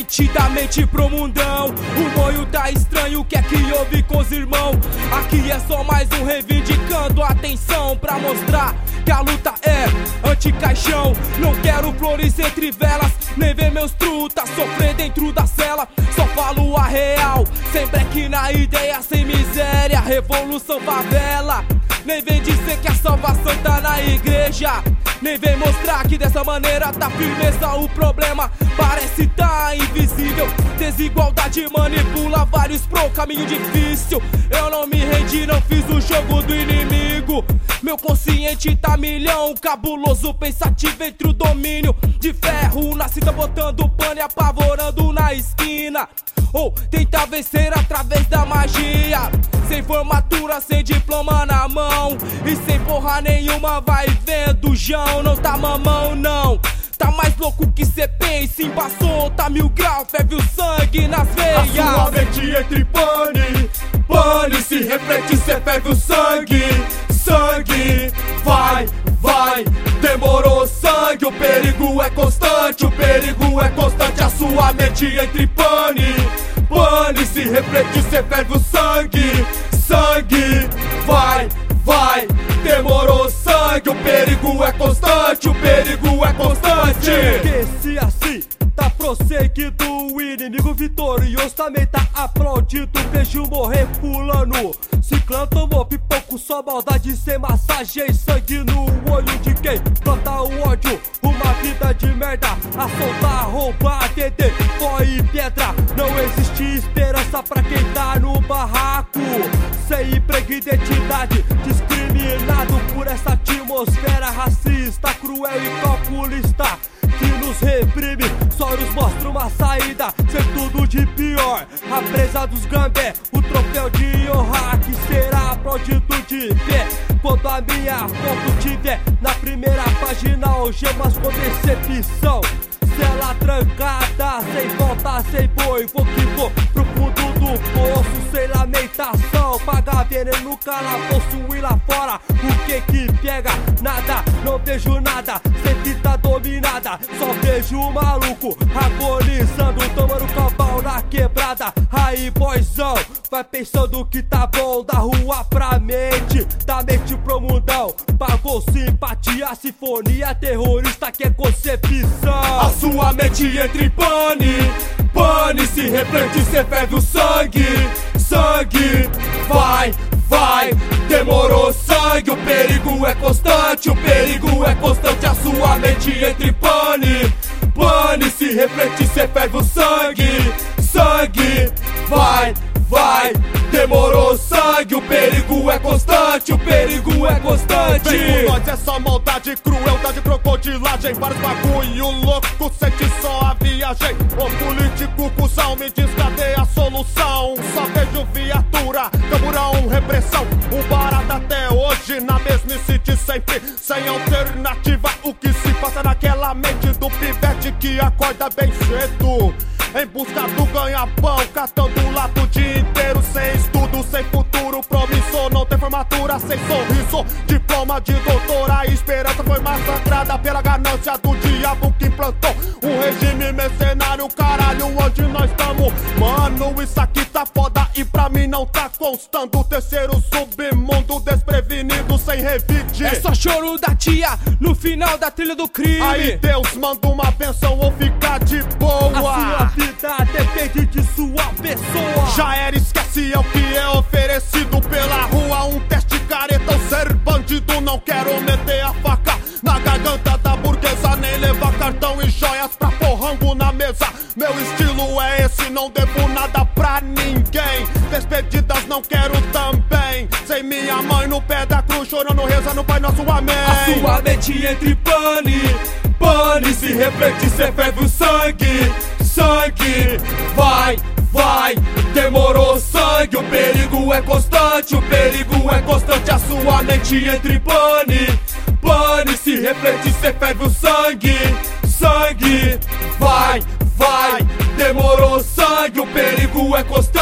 nitidamente pro mundão. O moio tá estranho, o que é que houve com os irmãos? Aqui é só mais um reivindicando a atenção pra mostrar que a luta é anti-caixão. Não quero flores entre velas, nem ver meus trutas sofrer dentro da cela. Só falo a real, sem break na ideia, sem miséria, revolução favela. Nem vem dizer que a salvação tá na igreja, nem vem mostrar que dessa maneira tá firmeza. O problema parece tá invisível. Desigualdade manipula vários pro caminho difícil. Eu não me rendi, não fiz o jogo do inimigo. Meu consciente tá milhão, cabuloso, pensativo entre o domínio de ferro na cinta, botando pano e apavorando na esquina. Ou tentar vencer através da magia, sem formatura, sem diploma na mão e sem porra nenhuma, vai vendo, João. Não tá mamão não, tá mais louco que cê pensa. Embaçou, tá 1000 graus, ferve o sangue nas veias. A sua mente entre pane, pane, se reflete, cê ferve o sangue. Sangue, vai, vai, demorou sangue. O perigo é constante, o perigo é constante. A sua mente entre pane, pane, se reflete, cê ferve o sangue. Sangue, vai, vai, demorou sangue. O perigo é constante, o perigo é constante. Esse assim tá prosseguido, o inimigo vitorioso também tá aplaudido. Vejo morrer fulano, ciclano tomou pipoco, só maldade sem massagem. Sangue no olho de quem planta o ódio, uma vida de merda, assaltar, roubar, vender pó e pedra. Não existe esperança pra quem tá no barraco, sem emprego e identidade, discriminado por essa atmosfera racista, cruel e calculista que nos reprime. Só nos mostra uma saída, ser tudo de pior. A presa dos gambé, o troféu de honra que será aplaudido de pé quando a minha foto tiver na primeira página. Algemas com decepção, cela trancada, sem volta, sem boi. Vou que vou pro fundo do poço, sem lamentação. Pagar veneno no calabouço e lá fora, o que que pega? Nada, não vejo nada, sempre tá dominada. Só vejo o maluco agonizando, tomando cavalo na quebrada. Aí boyzão, vai pensando que tá bom. Da rua pra mente, da mente pro mundão. Pagou simpatia, sinfonia terrorista que é concepção. A sua mente entre pane, pane, se reflete, cê ferve o sangue. Sangue, vai, vai, demorou sangue. O perigo é constante, o perigo é constante. A sua mente entre pane, pane, se reflete, cê ferve o sangue. Sangue, vai, vai, demorou sangue. O perigo é constante, o perigo é constante. Vem com nós, é só maldade, crueldade, crocodilagem. Vários bagulho louco, sente só a viagem. O político cuzão me diz cadê a solução? Só vejo viatura, camburão, repressão. O barato até hoje na mesmice de sempre, sem alternativa. O que se passa naquela mente do pivete que acorda bem cedo em busca do ganha-pão, catando lato o dia inteiro, sem estudo, sem futuro promissor, não tem formatura, sem sorriso, diploma de doutora. A esperança foi massacrada pela ganância do diabo que implantou um regime mercenário, caralho, onde nós estamos. Mano, isso aqui tá foda e pra mim não tá constando. O terceiro submundo desprevenido, sem revide. É só choro da tia no final da trilha do crime. Aí Deus manda uma benção ou fica de boa. A sua vida depende de sua pessoa. Já era, esquece, é o que é oferecido pela rua. Um teste careta, ou ser bandido. Não quero meter a faca na garganta da burguesa, nem levar cartão e joias pra porrango na mesa. Meu estilo é esse, não devo nada pra ninguém. Despedidas não quero também. Sem minha mãe no pé da cruz, chorando, rezando, Pai Nosso, amém. A sua mente entre pane, pane, se reflete, cê ferve o sangue. Sangue, vai, vai, demorou sangue. O perigo é constante, o perigo é constante. A sua mente entre pane, pane, se reflete, cê ferve o sangue. Sangue, vai, vai, demorou sangue. O perigo é constante.